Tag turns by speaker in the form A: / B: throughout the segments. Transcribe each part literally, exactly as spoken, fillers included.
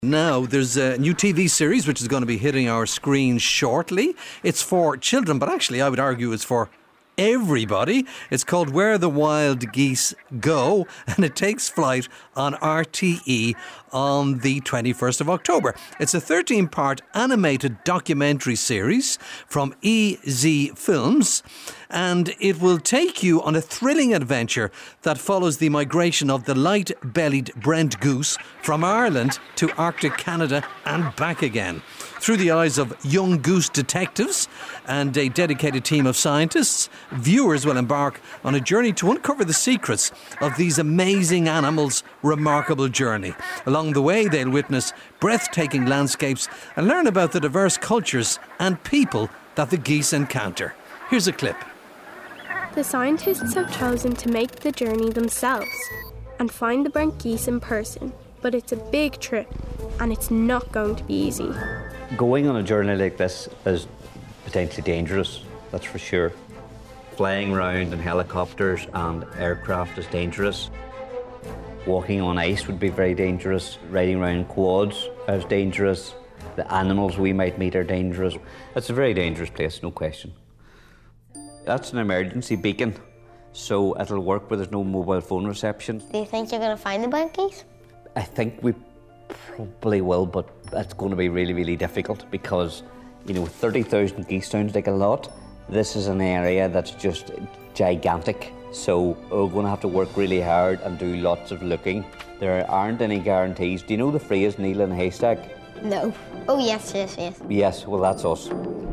A: Now, there's a new T V series which is going to be hitting our screens shortly. It's for children, but actually I would argue it's for everybody. It's called Where the Wild Geese Go, and it takes flight on R T E on the twenty-first of October. It's a thirteen-part animated documentary series from E Z Films, and it will take you on a thrilling adventure that follows the migration of the light-bellied Brent goose from Ireland to Arctic Canada and back again. Through the eyes of young goose detectives and a dedicated team of scientists, viewers will embark on a journey to uncover the secrets of these amazing animals' remarkable journey. Along the way, they'll witness breathtaking landscapes and learn about the diverse cultures and people that the geese encounter. Here's a clip.
B: The scientists have chosen to make the journey themselves and find the Brent geese in person, but it's a big trip and it's not going to be easy.
C: Going on a journey like this is potentially dangerous, that's for sure. Flying around in helicopters and aircraft is dangerous. Walking on ice would be very dangerous. Riding around quads is dangerous. The animals we might meet are dangerous. It's a very dangerous place, no question. That's an emergency beacon, so it'll work where there's no mobile phone reception.
D: Do you think you're going to find the Brent geese?
C: I think we probably will, but it's going to be really, really difficult because, you know, thirty thousand geese sounds like a lot. This is an area that's just gigantic, so we're going to have to work really hard and do lots of looking. There aren't any guarantees. Do you know the phrase needle in a haystack?
D: No. Oh, yes, yes, yes.
C: Yes, well, that's us.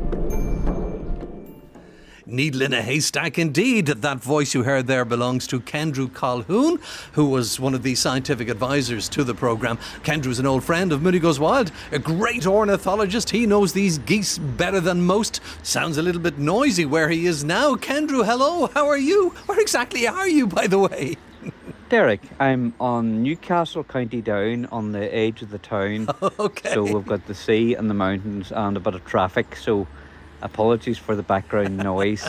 A: Needle in a haystack indeed. That voice you heard there belongs to Kendrew Colquhoun, who was one of the scientific advisors to the programme. Kendrew's an old friend of Mooney Goes Wild, a great ornithologist. He knows these geese better than most. Sounds a little bit noisy where he is now. Kendrew, hello, how are you? Where exactly are you, by the way?
E: Derek, I'm on Newcastle, County Down, on the edge of the town.
A: Okay.
E: So we've got the sea and the mountains and a bit of traffic, so apologies for the background noise.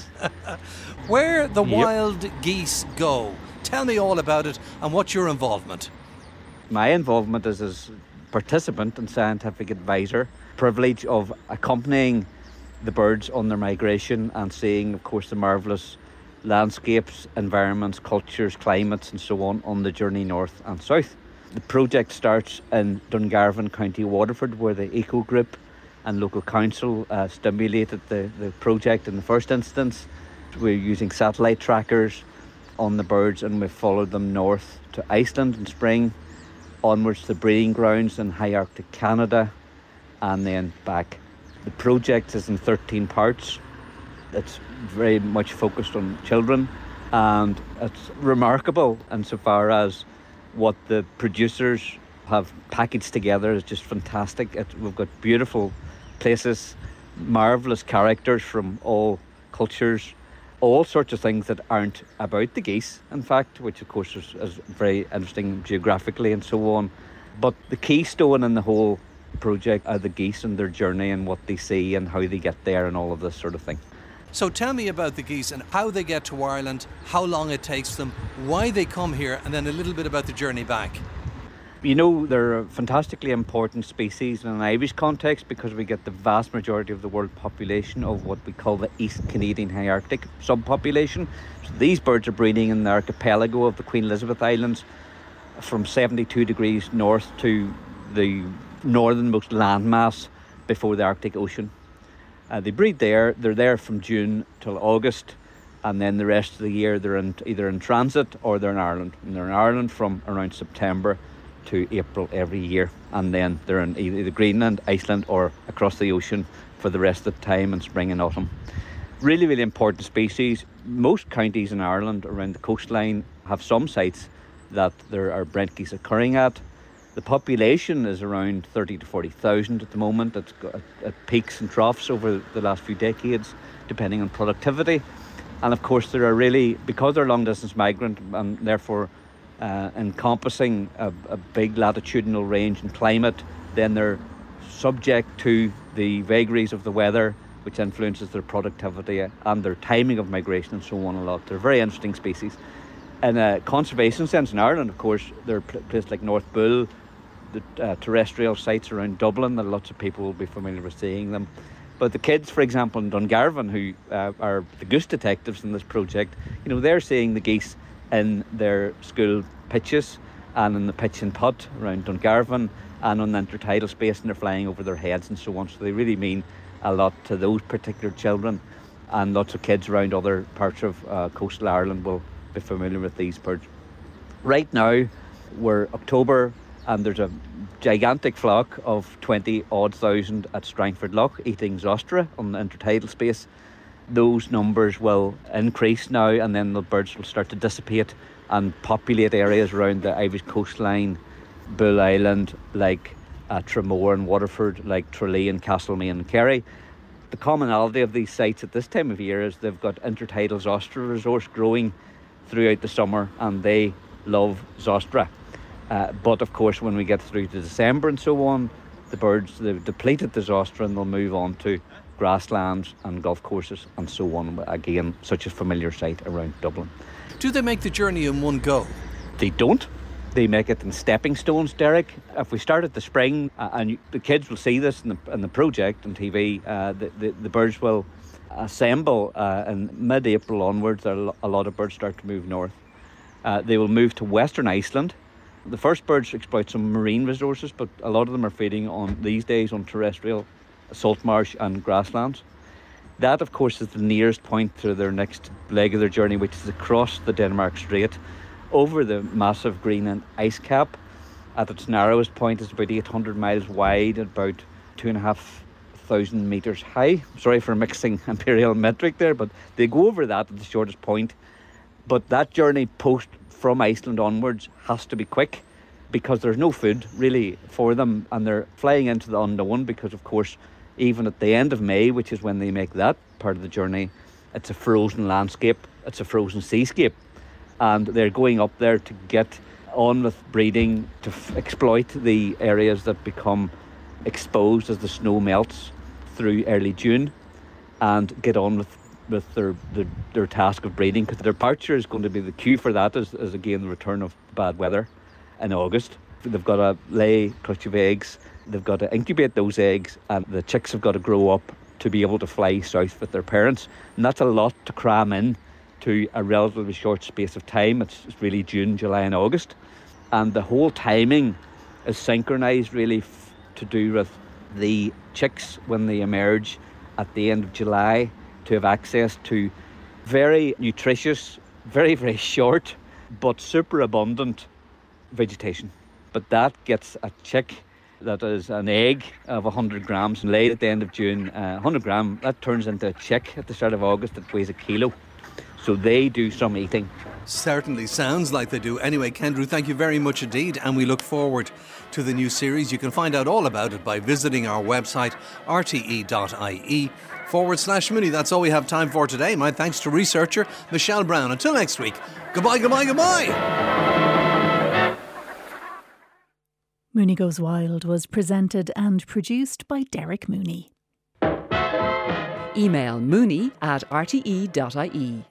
A: Where the
E: Yep.
A: wild geese go. Tell me all about it and what's your involvement?
E: My involvement is as participant and scientific advisor. Privilege of accompanying the birds on their migration and seeing, of course, the marvellous landscapes, environments, cultures, climates and so on on the journey north and south. The project starts in Dungarvan, County Waterford, where the Eco Group and local council uh, stimulated the, the project in the first instance. We're using satellite trackers on the birds and we've followed them north to Iceland in spring, onwards to breeding grounds in high Arctic Canada and then back. The project is in thirteen parts. It's very much focused on children and it's remarkable insofar as what the producers have packaged together is just fantastic. It, we've got beautiful places, marvellous characters from all cultures, all sorts of things that aren't about the geese, in fact, which of course is, is very interesting geographically and so on. But the keystone in the whole project are the geese and their journey and what they see and how they get there and all of this sort of thing.
A: So tell me about the geese and how they get to Ireland, how long it takes them, why they come here, and then a little bit about the journey back.
E: You know, they're a fantastically important species in an Irish context because we get the vast majority of the world population of what we call the East Canadian High Arctic subpopulation. So these birds are breeding in the archipelago of the Queen Elizabeth Islands from seventy-two degrees north to the northernmost landmass before the Arctic Ocean. Uh, they breed there. They're there from June till August, and then the rest of the year they're in, either in transit or they're in Ireland. And they're in Ireland from around September to April every year, and then they're in either Greenland, Iceland or across the ocean for the rest of the time in spring and autumn. Really, really important species. Most counties in Ireland around the coastline have some sites that there are Brent geese occurring at. The population is around thirty to forty thousand at the moment. It's got, it peaks and troughs over the last few decades, depending on productivity. And of course, there are really, because they're long distance migrant and therefore uh, encompassing a, a big latitudinal range and climate, then they're subject to the vagaries of the weather, which influences their productivity and their timing of migration and so on a lot. They're a very interesting species. In a conservation sense in Ireland, of course, there are places like North Bull, the uh, terrestrial sites around Dublin, that lots of people will be familiar with seeing them. But the kids, for example, in Dungarvan, who uh, are the goose detectives in this project, you know, they're seeing the geese in their school pitches and in the pitch and putt around Dungarvan and on the intertidal space, and they're flying over their heads and so on. So they really mean a lot to those particular children, and lots of kids around other parts of uh, coastal Ireland will be familiar with these birds. Right now, we're October, and there's a gigantic flock of twenty odd thousand at Strangford Lough eating Zostra on the intertidal space. Those numbers will increase now, and then the birds will start to dissipate and populate areas around the Irish coastline, Bull Island, like uh, Tramore and Waterford, like Tralee and Castlemaine and Kerry. The commonality of these sites at this time of year is they've got intertidal Zostra resource growing throughout the summer, and they love Zostra. Uh, but of course, when we get through to December and so on, the birds, they've depleted the Zostra and they'll move on to grasslands and golf courses and so on. Again, such a familiar site around Dublin.
A: Do they make the journey in one go?
E: They don't. They make it in stepping stones, Derek. If we start at the spring, uh, and you, the kids will see this in the, in the project on T V, uh, the, the, the birds will assemble uh, in mid-April onwards. A lot of birds start to move north. Uh, they will move to Western Iceland. The first birds exploit some marine resources, but a lot of them are feeding on these days on terrestrial salt marsh and grasslands. That, of course, is the nearest point to their next leg of their journey, which is across the Denmark Strait, over the massive Greenland ice cap. At its narrowest point, it's about eight hundred miles wide, and about two and a half thousand metres high. Sorry for mixing imperial metric there, but they go over that at the shortest point. But that journey post from Iceland onwards has to be quick, because there's no food really for them, and they're flying into the unknown, because of course even at the end of May, which is when they make that part of the journey, it's a frozen landscape, it's a frozen seascape, and they're going up there to get on with breeding, to f- exploit the areas that become exposed as the snow melts through early June, and get on with with their, their their task of breeding, because their departure is going to be the cue for that, is, is again the return of bad weather in August. They've got to lay a clutch of eggs, they've got to incubate those eggs, and the chicks have got to grow up to be able to fly south with their parents. And that's a lot to cram in to a relatively short space of time. It's, it's really June, July and August. And the whole timing is synchronised really f- to do with the chicks when they emerge at the end of July, to have access to very nutritious, very, very short, but super abundant vegetation. But that gets a chick that is an egg of one hundred grams and laid at the end of June. Uh, one hundred gram, that turns into a chick at the start of August that weighs a kilo. So they do some eating.
A: Certainly sounds like they do. Anyway, Kendrew, thank you very much indeed, and we look forward to the new series. You can find out all about it by visiting our website, r t e dot i e forward slash Mooney. That's all we have time for today. My thanks to researcher Michelle Brown. Until next week, goodbye, goodbye, goodbye.
F: Mooney Goes Wild was presented and produced by Derek Mooney.
G: Email mooney at r t e dot i e.